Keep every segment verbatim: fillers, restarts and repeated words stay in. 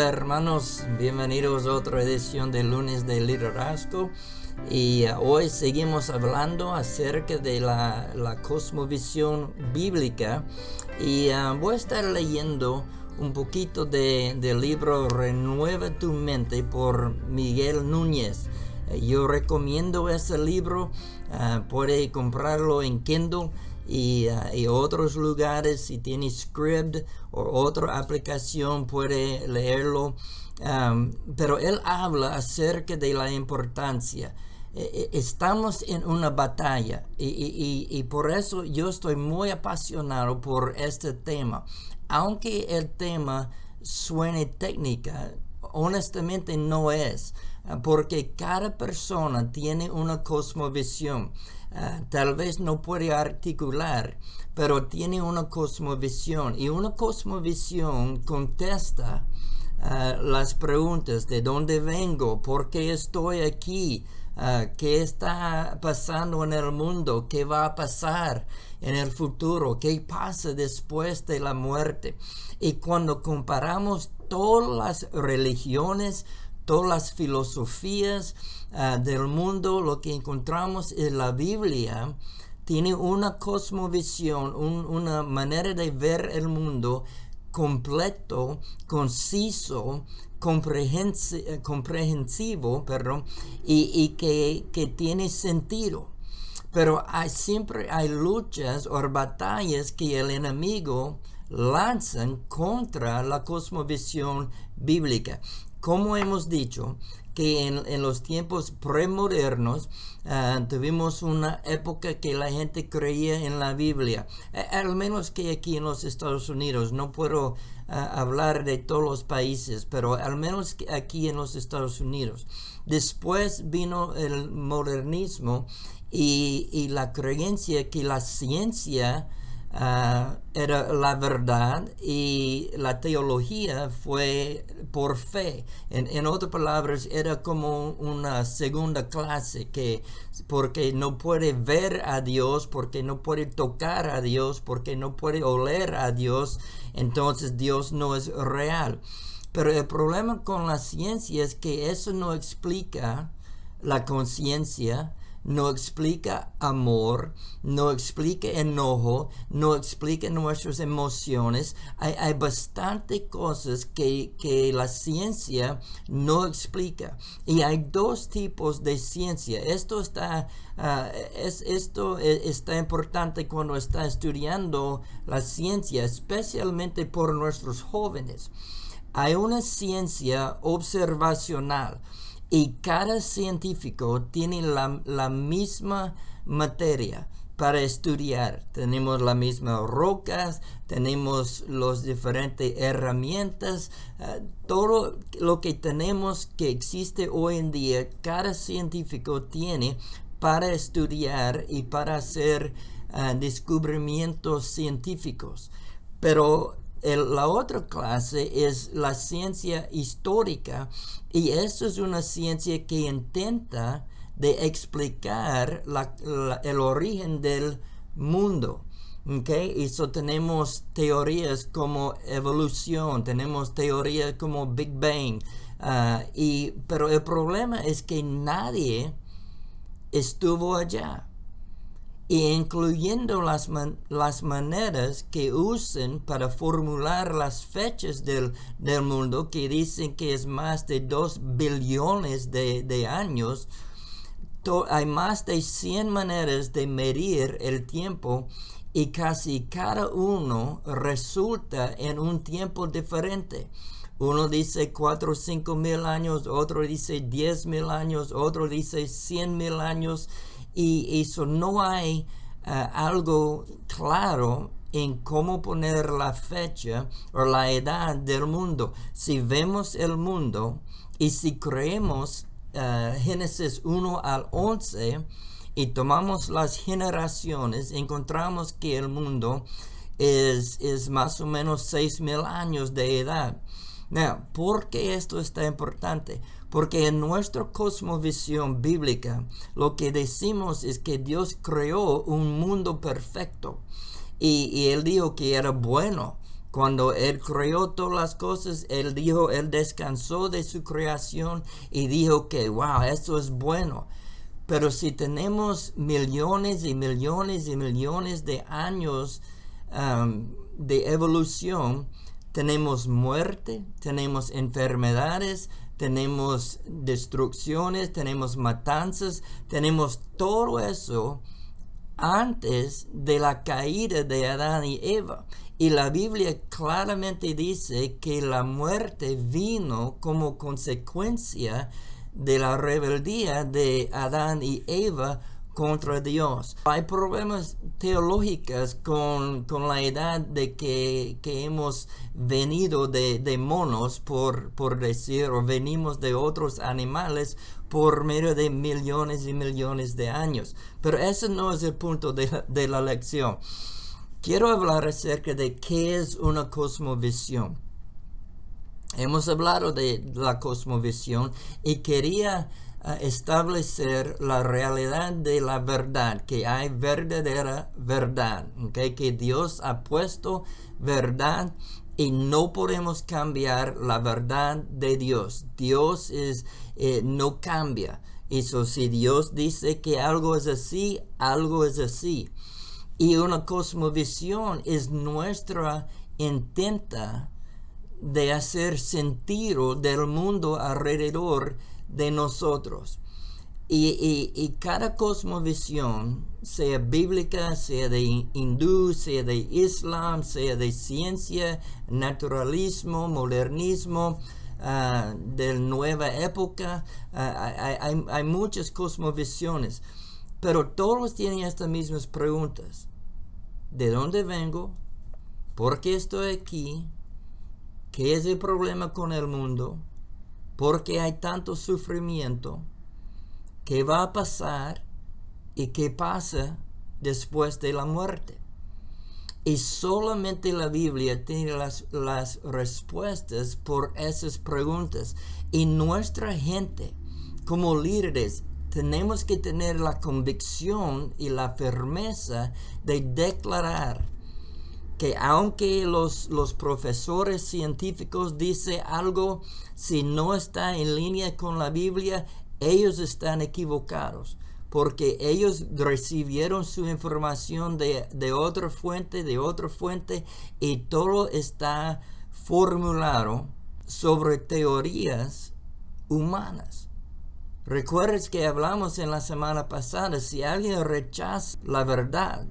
Hola hermanos, bienvenidos a otra edición de Lunes de Liderazgo y uh, hoy seguimos hablando acerca de la, la cosmovisión bíblica y uh, voy a estar leyendo un poquito de, del libro Renueva tu mente por Miguel Núñez. Uh, yo recomiendo ese libro, uh, puede comprarlo en Kindle y, uh, y otros lugares. Si tiene Scribd o otra aplicación puede leerlo, um, pero él habla acerca de la importancia. Eh, estamos en una batalla y, y, y por eso yo estoy muy apasionado por este tema, aunque el tema suene técnica. Honestamente no es, porque cada persona tiene una cosmovisión. Uh, tal vez no puede articular, pero tiene una cosmovisión, y una cosmovisión contesta uh, las preguntas: ¿de dónde vengo? ¿Por qué estoy aquí? Uh, ¿Qué está pasando en el mundo? ¿Qué va a pasar en el futuro? ¿Qué pasa después de la muerte? Y cuando comparamos todas las religiones, todas las filosofías uh, del mundo, lo que encontramos en la Biblia tiene una cosmovisión, un, una manera de ver el mundo completo, conciso, comprehensi comprehensivo, perdón, y, y que, que tiene sentido. Pero hay, siempre hay luchas o batallas que el enemigo lanzan contra la cosmovisión bíblica. Como hemos dicho, que en, en los tiempos premodernos uh, tuvimos una época que la gente creía en la Biblia, eh, al menos que aquí en los Estados Unidos. No puedo uh, hablar de todos los países, pero al menos que aquí en los Estados Unidos. Después vino el modernismo y, y la creencia que la ciencia Uh, era la verdad y la teología fue por fe. En, en otras palabras, era como una segunda clase, que porque no puede ver a Dios, porque no puede tocar a Dios, porque no puede oler a Dios, entonces Dios no es real. Pero el problema con la ciencia es que eso no explica la conciencia, no explica amor, no explica enojo, no explica nuestras emociones. Hay, hay bastante cosas que, que la ciencia no explica. Y hay dos tipos de ciencia. Esto está, uh, es, esto está importante cuando está estudiando la ciencia, especialmente por nuestros jóvenes. Hay una ciencia observacional. Y cada científico tiene la, la misma materia para estudiar. Tenemos las mismas rocas, tenemos las diferentes herramientas, uh, todo lo que tenemos que existe hoy en día, cada científico tiene para estudiar y para hacer uh, descubrimientos científicos. Pero El, la otra clase es la ciencia histórica, y eso es una ciencia que intenta de explicar la, la, el origen del mundo. Okay? Y so tenemos teorías como evolución, tenemos teorías como Big Bang, uh, y, pero el problema es que nadie estuvo allá. Y incluyendo las, man las maneras que usan para formular las fechas del, del mundo, que dicen que es más de dos billones de, de años. Hay más de cien maneras de medir el tiempo, y casi cada uno resulta en un tiempo diferente. Uno dice cuatro o cinco mil años, otro dice diez mil años, otro dice cien mil años. Y eso no hay uh, algo claro en cómo poner la fecha o la edad del mundo. Si vemos el mundo y si creemos uh, Génesis uno al once y tomamos las generaciones, encontramos que el mundo es, es más o menos seis mil años de edad. Now, ¿por qué esto está importante? Porque en nuestra cosmovisión bíblica, lo que decimos es que Dios creó un mundo perfecto. Y, y Él dijo que era bueno. Cuando Él creó todas las cosas, Él dijo, Él descansó de su creación y dijo que, wow, esto es bueno. Pero si tenemos millones y millones y millones de años um, de evolución, tenemos muerte, tenemos enfermedades, tenemos destrucciones, tenemos matanzas, tenemos todo eso antes de la caída de Adán y Eva. Y la Biblia claramente dice que la muerte vino como consecuencia de la rebeldía de Adán y Eva contra Dios. Hay problemas teológicos con, con la idea de que, que hemos venido de, de monos, por, por decir, o venimos de otros animales por medio de millones y millones de años. Pero ese no es el punto de la, de la lección. Quiero hablar acerca de qué es una cosmovisión. Hemos hablado de la cosmovisión y quería uh, establecer la realidad de la verdad, que hay verdadera verdad, ¿okay? Que Dios ha puesto verdad y no podemos cambiar la verdad de Dios. Dios es, eh, no cambia. Y so, si Dios dice que algo es así, algo es así. Y una cosmovisión es nuestra intenta de hacer sentido del mundo alrededor de nosotros. Y, y, y cada cosmovisión, sea bíblica, sea de hindú, sea de islam, sea de ciencia, naturalismo, modernismo, uh, de nueva época, uh, hay, hay, hay muchas cosmovisiones, pero todos tienen estas mismas preguntas. ¿De dónde vengo? ¿Por qué estoy aquí? ¿Qué es el problema con el mundo? ¿Por qué hay tanto sufrimiento? ¿Qué va a pasar? ¿Y qué pasa después de la muerte? Y solamente la Biblia tiene las, las respuestas por esas preguntas. Y nuestra gente, como líderes, tenemos que tener la convicción y la firmeza de declarar que aunque los, los profesores científicos dicen algo, si no está en línea con la Biblia, ellos están equivocados, porque ellos recibieron su información de, de otra fuente, de otra fuente, y todo está formulado sobre teorías humanas. Recuerdes que hablamos en la semana pasada, si alguien rechaza la verdad,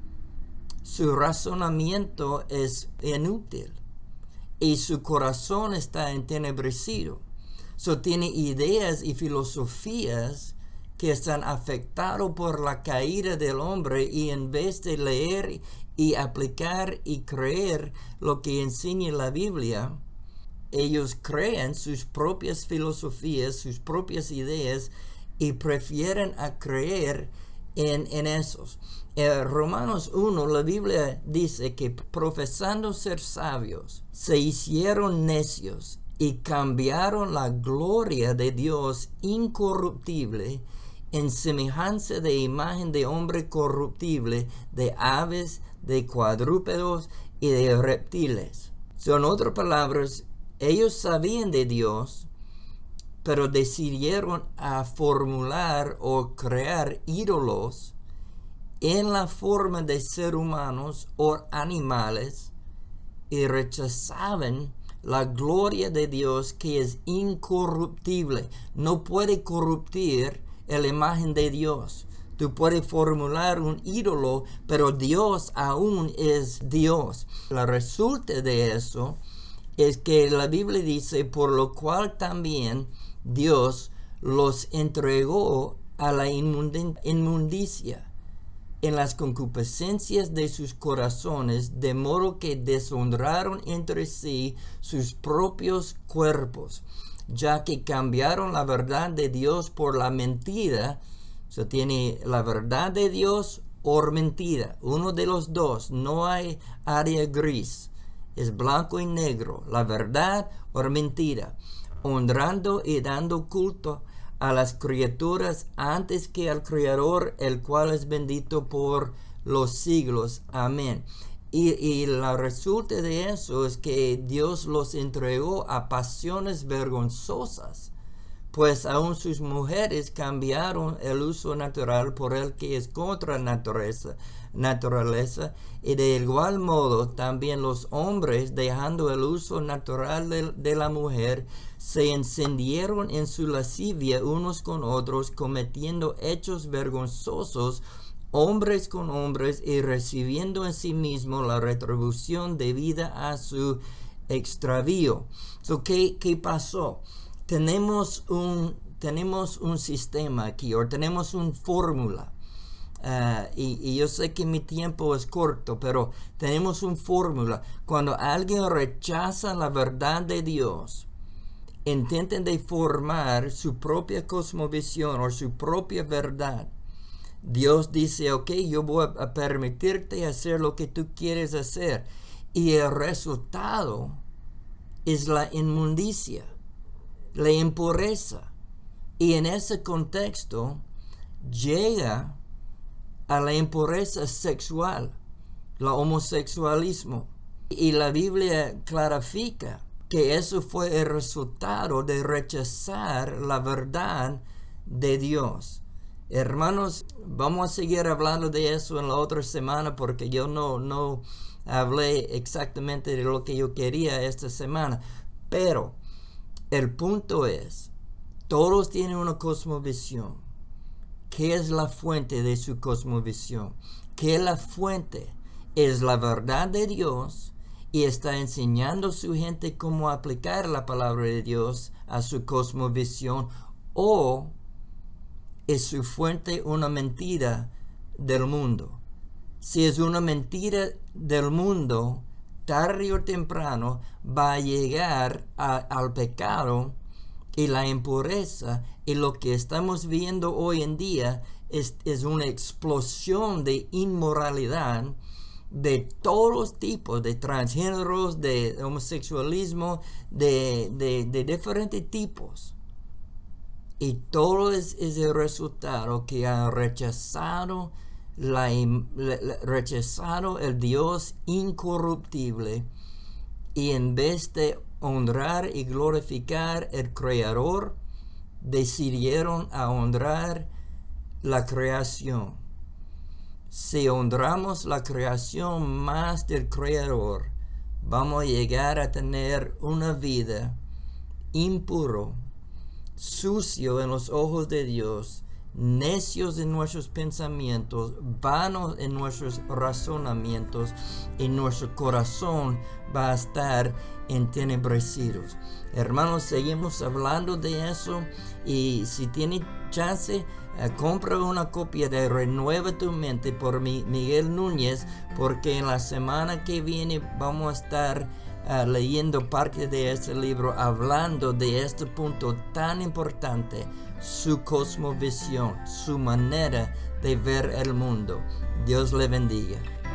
su razonamiento es inútil y su corazón está entenebrecido. So, tiene ideas y filosofías que están afectados por la caída del hombre, y en vez de leer y aplicar y creer lo que enseña la Biblia, ellos crean sus propias filosofías, sus propias ideas, y prefieren a creer en, en esos. En Romanos uno, la Biblia dice que profesando ser sabios, se hicieron necios y cambiaron la gloria de Dios incorruptible en semejanza de imagen de hombre corruptible, de aves, de cuadrúpedos y de reptiles. So, en otras palabras, ellos sabían de Dios, pero decidieron a formular o crear ídolos en la forma de seres humanos o animales, y rechazaban la gloria de Dios, que es incorruptible. No puede corruptir la imagen de Dios. Tú puedes formular un ídolo, pero Dios aún es Dios. La resulta de eso es que la Biblia dice, por lo cual también Dios los entregó a la inmundicia en las concupiscencias de sus corazones, de modo que deshonraron entre sí sus propios cuerpos, ya que cambiaron la verdad de Dios por la mentira. O sea, tiene la verdad de Dios o mentira, uno de los dos, no hay área gris, es blanco y negro, la verdad o mentira, honrando y dando culto a las criaturas antes que al Creador, el cual es bendito por los siglos. Amén. Y, y la resulta de eso es que Dios los entregó a pasiones vergonzosas, pues aún sus mujeres cambiaron el uso natural por el que es contra naturaleza, naturaleza, y de igual modo también los hombres, dejando el uso natural de, de la mujer, se encendieron en su lascivia unos con otros, cometiendo hechos vergonzosos hombres con hombres y recibiendo en sí mismo la retribución debida a su extravío. So, ¿qué, qué pasó? Tenemos un, tenemos un sistema aquí, o tenemos una fórmula. Uh, y, y yo sé que mi tiempo es corto, pero tenemos una fórmula. Cuando alguien rechaza la verdad de Dios, intenten de formar su propia cosmovisión o su propia verdad. Dios dice, ok, yo voy a permitirte hacer lo que tú quieres hacer. Y el resultado es la inmundicia, la impureza. Y en ese contexto llega a la impureza sexual, el homosexualismo. Y la Biblia clarifica que eso fue el resultado de rechazar la verdad de Dios. Hermanos, vamos a seguir hablando de eso en la otra semana porque yo no, no hablé exactamente de lo que yo quería esta semana. Pero el punto es, todos tienen una cosmovisión. ¿Qué es la fuente de su cosmovisión? ¿Qué es la fuente? Es la verdad de Dios y está enseñando a su gente cómo aplicar la palabra de Dios a su cosmovisión, o es su fuente una mentira del mundo. Si es una mentira del mundo, tarde o temprano va a llegar a, al pecado y la impureza, y lo que estamos viendo hoy en día es, es una explosión de inmoralidad de todos los tipos, de transgéneros, de homosexualismo, de, de, de diferentes tipos. Y todo es, es el resultado que han rechazado, la, la, rechazado el Dios incorruptible, y en vez de honrar y glorificar el Creador, decidieron a honrar la creación. Si honramos la creación más del Creador, vamos a llegar a tener una vida impuro, sucio en los ojos de Dios, necios en nuestros pensamientos, vanos en nuestros razonamientos, y nuestro corazón va a estar entenebrecidos. Hermanos, seguimos hablando de eso, y si tiene chance, uh, compra una copia de Renueva tu Mente por mi, Miguel Núñez, porque en la semana que viene vamos a estar Uh, leyendo parte de este libro, hablando de este punto tan importante, su cosmovisión, su manera de ver el mundo. Dios le bendiga.